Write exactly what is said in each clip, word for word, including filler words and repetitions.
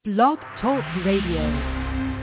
Blog Talk Radio.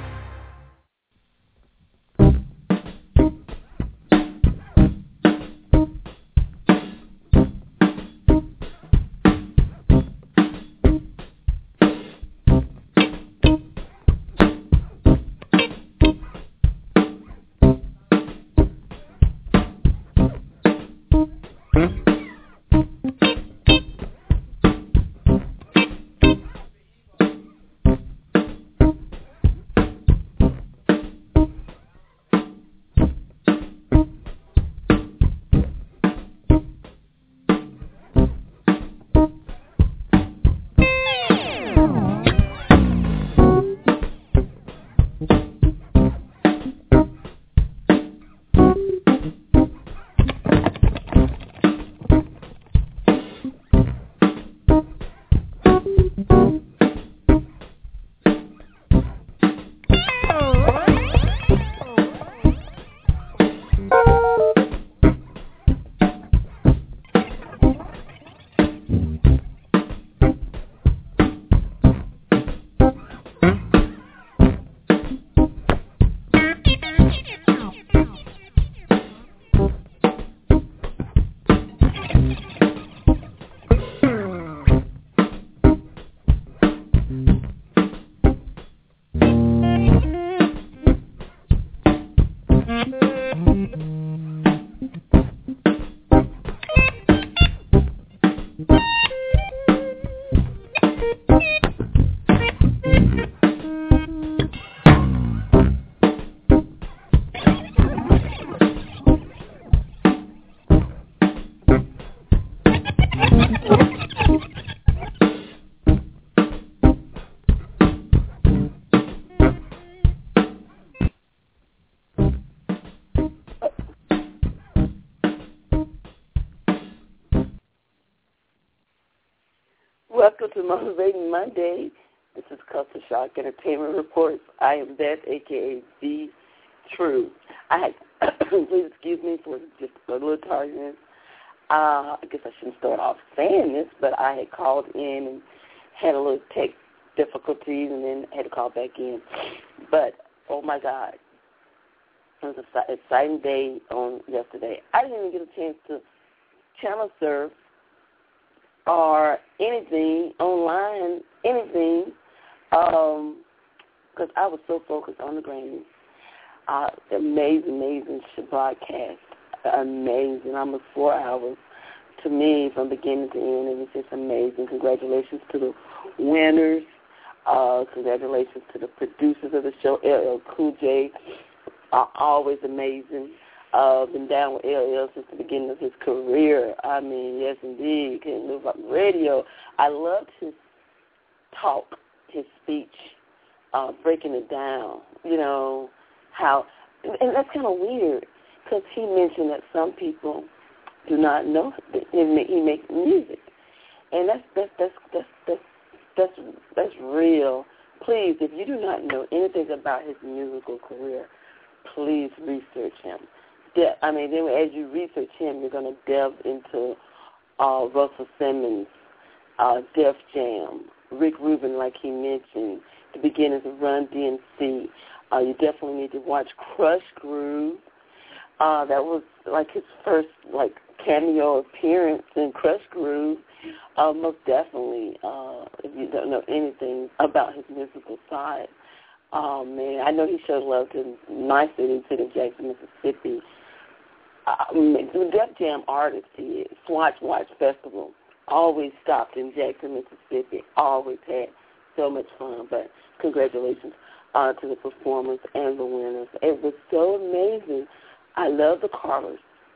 Welcome to Motivating Monday. This is Culture Shock Entertainment Reports. I am Beth, a k a. The True. I had, please excuse me for just a little tardiness. Uh, I guess I shouldn't start off saying this, but I had called in and had a little tech difficulties and then had to call back in. But, oh, my God, it was an exciting day on yesterday. I didn't even get a chance to channel surf or anything online, anything, because um, I was so focused on the Grammys. Uh, amazing, amazing broadcast. Amazing. Almost four hours. To me, from beginning to end, it was just amazing. Congratulations to the winners. Uh, congratulations to the producers of the show, L L Cool J. Uh, always amazing. Uh, been down with L L since the beginning of his career. I mean, yes, indeed. Couldn't move up radio. I loved his talk, his speech, uh, breaking it down. You know, how, and that's kind of weird because he mentioned that some people do not know that he makes music, and that's that's that's that's that's that's, that's real. Please, if you do not know anything about his musical career, please research him. De- I mean, then as you research him, you're going to delve into uh, Russell Simmons, uh, Def Jam, Rick Rubin, like he mentioned, the beginnings of Run D M C. Uh, you definitely need to watch Crush Groove. Uh, that was like his first like cameo appearance in Crush Groove. Uh, most definitely, uh, if you don't know anything about his musical side. Oh, man, I know he showed love to my city, city of Jackson, Mississippi. Um, the Def Jam artist he is. Swatch Watch Festival. Always stopped in Jackson, Mississippi. Always had so much fun. But congratulations uh, to the performers and the winners. It was so amazing. I love the Carters.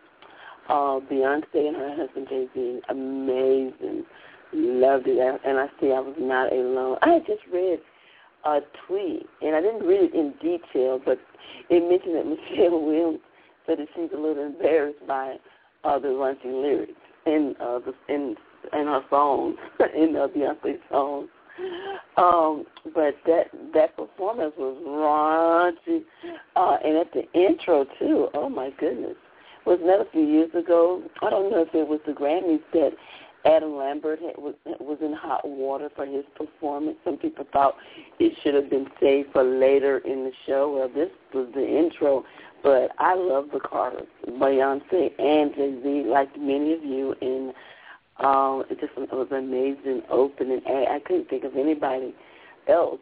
Uh, Beyonce and her husband, Jay-Z. Amazing. Loved it. And I see I was not alone. I had just read a tweet, and I didn't read it in detail, but it mentioned that Michelle Williams said that she's a little embarrassed by uh, the raunchy lyrics in uh, the in in her songs, in uh, Beyonce's songs. Um, but that that performance was raunchy, uh, and at the intro too. Oh my goodness! Wasn't that a few years ago? I don't know if it was the Grammys that Adam Lambert had, was, was in hot water for his performance. Some people thought it should have been saved for later in the show. Well, this was the intro, but I love the Carters, Beyonce and Jay-Z, like many of you, and um, it just it was an amazing opening. I couldn't think of anybody else,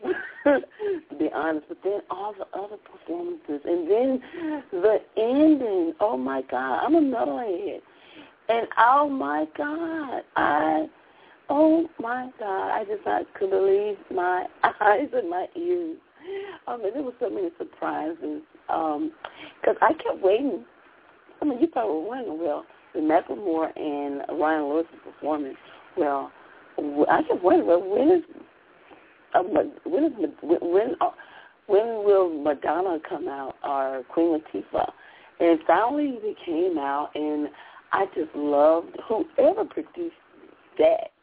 to be honest. But then all the other performances, and then the ending. Oh my God, I'm a metalhead, and oh my God, I, oh my God, I just not could believe my eyes and my ears. I mean, there were so many surprises because um, I kept waiting. I mean, you probably were wondering, well, the Macklemore and Ryan Lewis performance. Well, I kept wondering, well, when is Uh, when, is, when, uh, when will Madonna come out, or Queen Latifah? And finally they came out, and I just loved whoever produced that.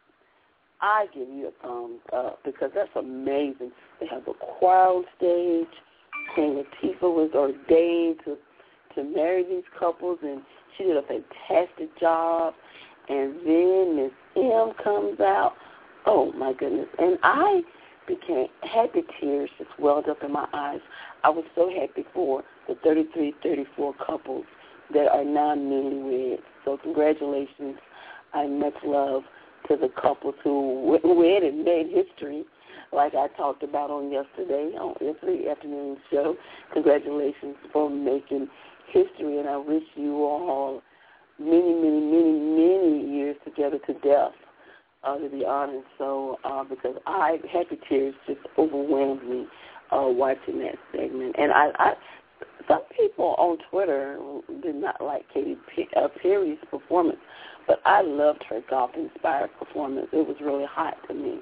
I give you a thumbs up because that's amazing. They have a choir on stage. Queen Latifah was ordained to, to marry these couples, and she did a fantastic job. And then Miss M comes out. Oh, my goodness. And I became happy, tears just welled up in my eyes. I was so happy for the thirty-three, thirty-four couples that are now newlyweds. So congratulations and much love to the couples who wed and made history, like I talked about on yesterday, on yesterday afternoon's show. Congratulations for making history, and I wish you all many, many, many, many years together to death. Uh, to be honest, so uh, because I happy tears just overwhelmed me uh, watching that segment, and I, I some people on Twitter did not like Katy Perry's performance, but I loved her golf-inspired performance. It was really hot to me.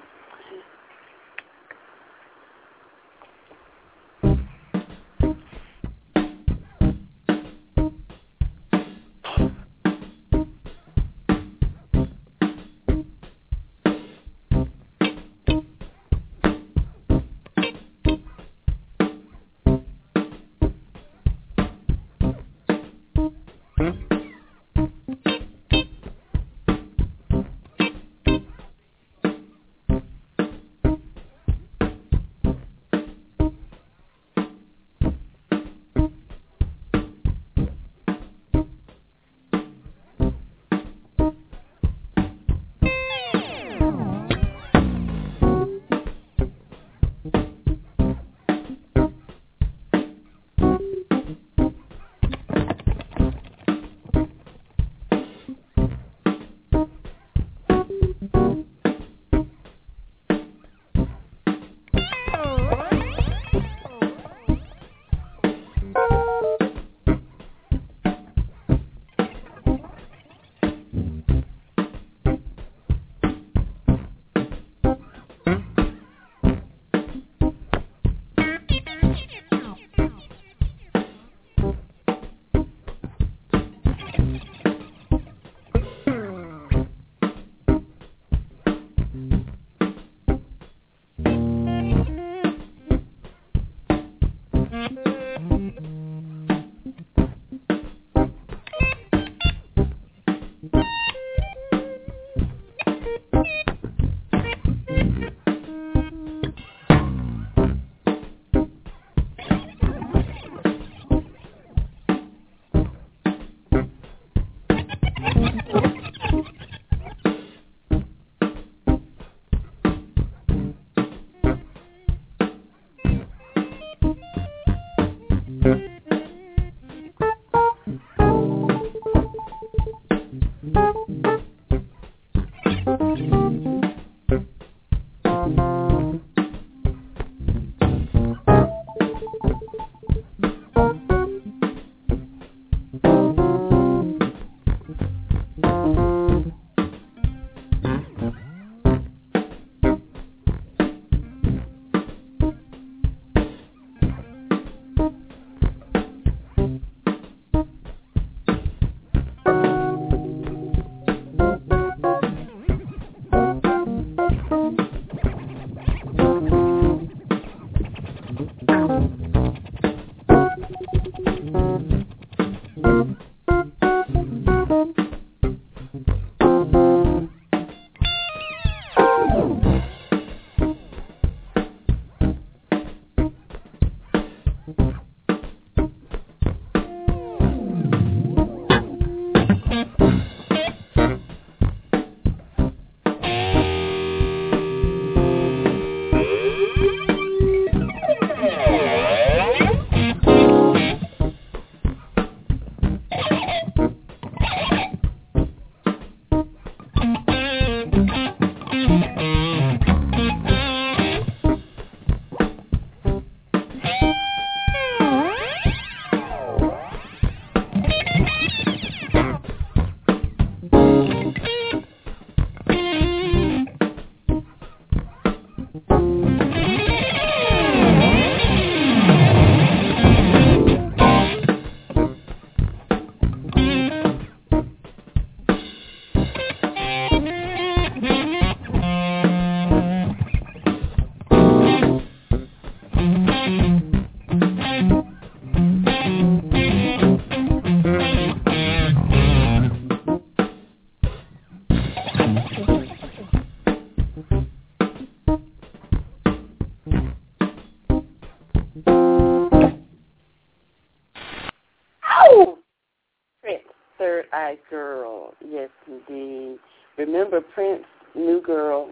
right, girl. Yes, indeed. Remember Prince, New Girl,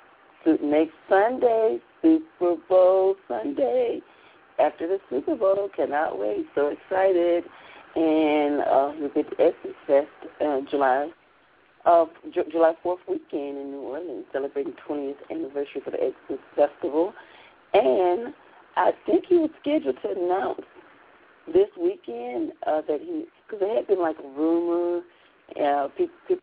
next Sunday, Super Bowl Sunday. After the Super Bowl, cannot wait. So excited. And uh, we'll be at the Essence Fest uh, July uh, J- July fourth weekend in New Orleans, celebrating twentieth anniversary for the Essence Festival. And I think he was scheduled to announce this weekend uh, that he, because there had been like a rumor. Uh, people, people,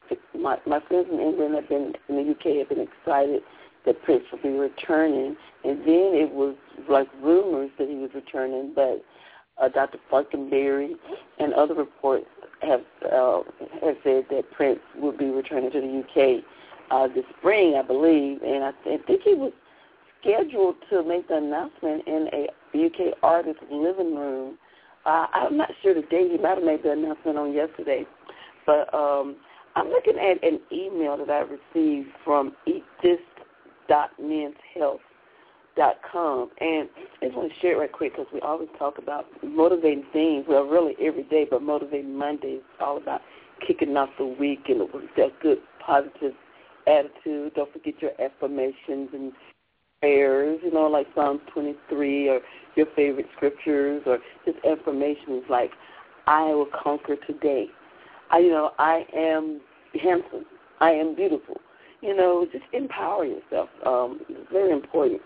my, my friends in England have been, in the U K have been excited that Prince will be returning. And then it was like rumors that he was returning, but uh, Doctor Falkenberry and other reports have uh, have said that Prince will be returning to the U K uh, this spring, I believe. And I, th- I think he was scheduled to make the announcement in a U K artist's living room. Uh, I'm not sure the date. He might have made the announcement on yesterday. But um, I'm looking at an email that I received from eat this dot men's health dot com. And I just want to share it right quick because we always talk about motivating things. Well, really every day, but Motivating Monday is all about kicking off the week and with that good, positive attitude. Don't forget your affirmations and prayers, you know, like Psalms twenty-three or your favorite scriptures or just affirmations like, I will conquer today. I, you know, I am handsome. I am beautiful. You know, just empower yourself. Um, it's very important.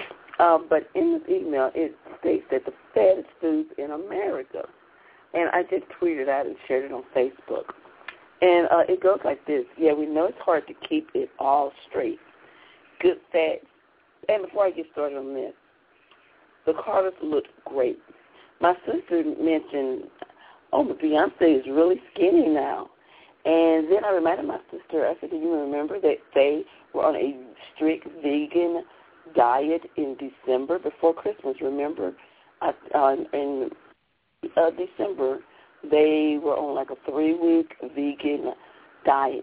Um, but in this email, it states that the fattest foods in America, and I just tweeted out and shared it on Facebook. And uh, it goes like this. Yeah, we know it's hard to keep it all straight. Good fats. And before I get started on this, the Carters look great. My sister mentioned, oh, but Beyonce is really skinny now. And then I reminded my sister, I said, do you remember that they were on a strict vegan diet in December before Christmas? Remember? Uh, uh, in uh, December, they were on like a three-week vegan diet.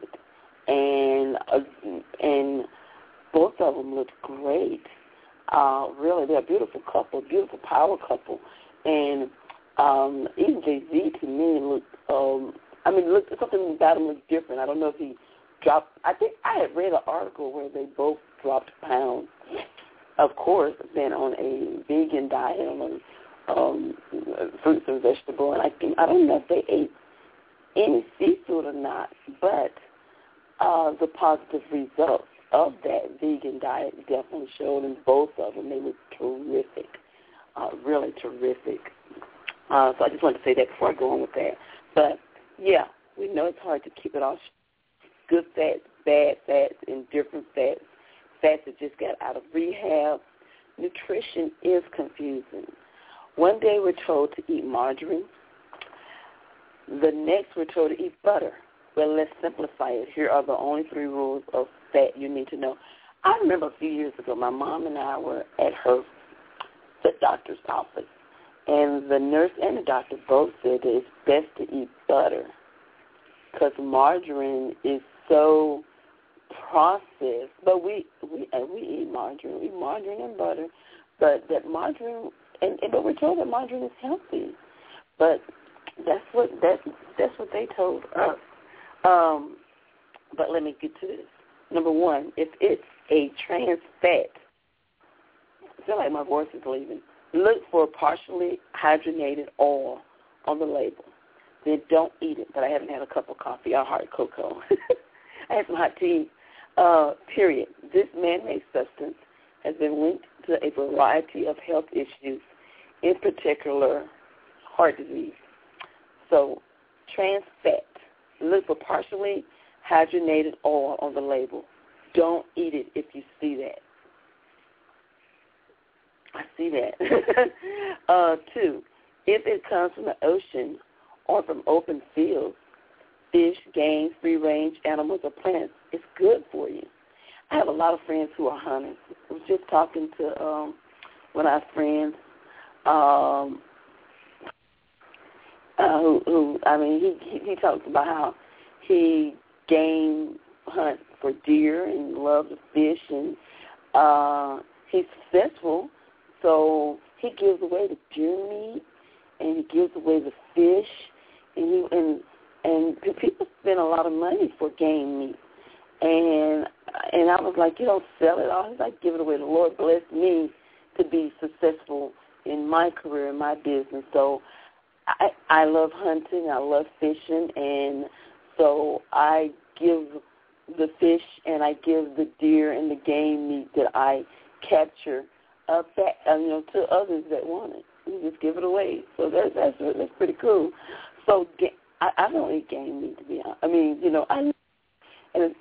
And uh, and both of them looked great. Uh, really, they're a beautiful couple, beautiful power couple. And um, even Jay-Z, to me, looked, um, I mean, look, something about him looked different. I don't know if he dropped, I think I had read an article where they both dropped pounds. Of course, been on a vegan diet, on um, fruits and vegetables. And I think, I don't know if they ate any seafood or not, but uh, the positive results of that vegan diet definitely showed in both of them. They looked terrific, uh, really terrific. Uh, so I just wanted to say that before I go on with that. But, yeah, we know it's hard to keep it all good fats, bad fats, and different fats, fats that just got out of rehab. Nutrition is confusing. One day we're told to eat margarine. The next we're told to eat butter. Well, let's simplify it. Here are the only three rules of fat you need to know. I remember a few years ago, my mom and I were at her the doctor's office, and the nurse and the doctor both said that it's best to eat butter because margarine is so processed. But we we uh, we eat margarine, we eat margarine and butter, but that margarine and, and but we're told that margarine is healthy. But that's what that that's what they told us. Um, but let me get to this. Number one, if it's a trans fat, I feel like my voice is leaving. Look for partially hydrogenated oil on the label. Then don't eat it. But I haven't had a cup of coffee or hot cocoa. I had some hot tea. Uh, period. This man-made substance has been linked to a variety of health issues, in particular heart disease. So trans fat. Look for partially hydrogenated oil on the label. Don't eat it if you see that. I see that. uh, two, if it comes from the ocean or from open fields, fish, game, free-range animals, or plants, it's good for you. I have a lot of friends who are hunters. I was just talking to um, one of our friends um, uh, who, who, I mean, he, he, he talks about how he game hunts for deer and loves to fish, and uh, he's successful. So he gives away the deer meat, and he gives away the fish, and he and and people spend a lot of money for game meat. And and I was like, you don't sell it all. He's like, give it away. The Lord blessed me to be successful in my career, in my business. So I, I love hunting. I love fishing. And so I give the fish and I give the deer and the game meat that I capture uh, back, uh, you know, to others that want it. You just give it away. So that's that's, that's pretty cool. So I, I don't eat game meat, to be honest. I mean, you know, I and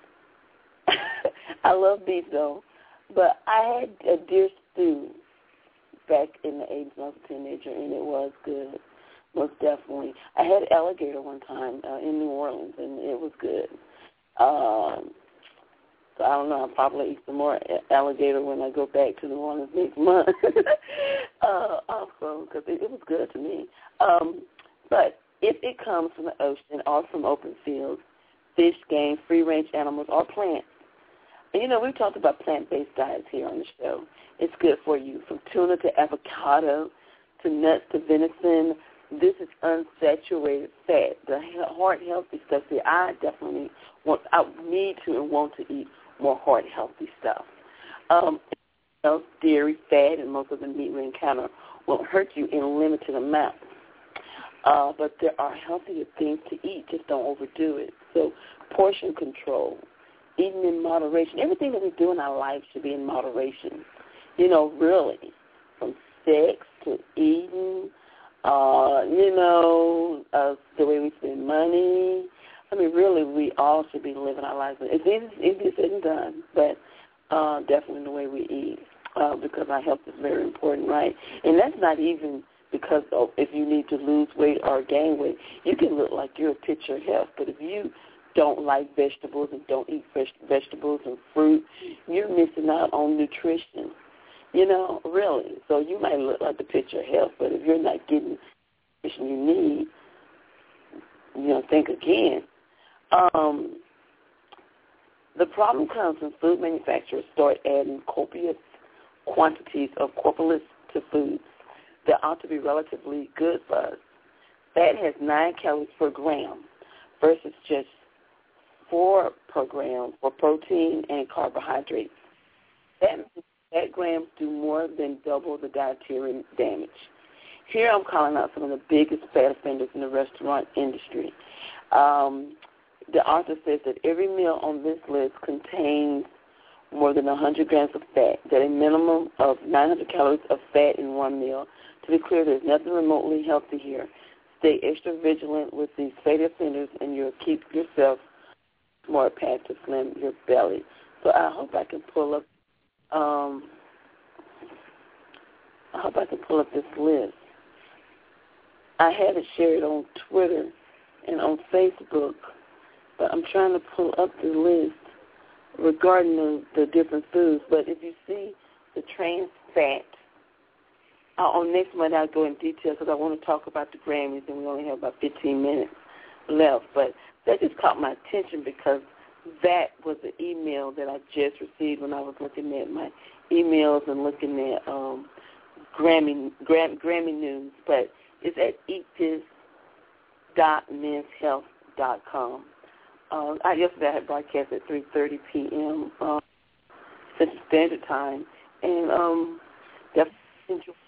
I love beef, though. But I had a deer stew back in the eighties when I was a teenager, and it was good, most definitely. I had alligator one time uh, in New Orleans, and it was good. Um, so I don't know. I'll probably eat some more alligator when I go back to New Orleans next month. uh, also, because it, it was good to me. Um, but if it comes from the ocean or from open fields, fish, game, free-range animals, or plants, and, you know, we've talked about plant-based diets here on the show. It's good for you, from tuna to avocado to nuts to venison. This is unsaturated fat, the heart-healthy stuff. See, I definitely want, I need to and want to eat more heart-healthy stuff. Um, you know, dairy, fat, and most of the meat we encounter won't hurt you in limited amounts. Uh, but there are healthier things to eat. Just don't overdo it. So portion control, eating in moderation. Everything that we do in our life should be in moderation. You know, really, from sex to eating, uh, you know, uh, the way we spend money. I mean, really, we all should be living our lives. It's easy, easy said and done, but uh, definitely the way we eat, uh, because our health is very important, right? And that's not even because of if you need to lose weight or gain weight. You can look like you're a picture of health, but if you don't like vegetables and don't eat fresh vegetables and fruit, you're missing out on nutrition, you know, really. So you might look like the picture of health, but if you're not getting the nutrition you need, you know, think again. Um, the problem comes when food manufacturers start adding copious quantities of corpulence to foods that ought to be relatively good for us. Fat has nine calories per gram versus just four per gram for protein and carbohydrates. Fat, fat grams do more than double the dietary damage. Here I'm calling out some of the biggest fat offenders in the restaurant industry. Um, the author says that every meal on this list contains more than one hundred grams of fat, that a minimum of nine hundred calories of fat in one meal. To be clear, there's nothing remotely healthy here. Stay extra vigilant with these fat offenders, and you'll keep yourself more path to slim your belly. So I hope I can pull up. Um, I hope I can pull up this list. I had it shared on Twitter and on Facebook, but I'm trying to pull up the list regarding the, the different foods. But if you see the trans fat, uh, on next month I'll go in detail because I want to talk about the Grammys, and we only have about fifteen minutes left. But that just caught my attention because that was the email that I just received when I was looking at my emails and looking at um, Grammy, Gram, Grammy News. But it's at eat this dot men's health dot com. Uh, I, yesterday I had broadcast at three thirty p.m. Uh, Central Standard Time, and um, definitely enjoy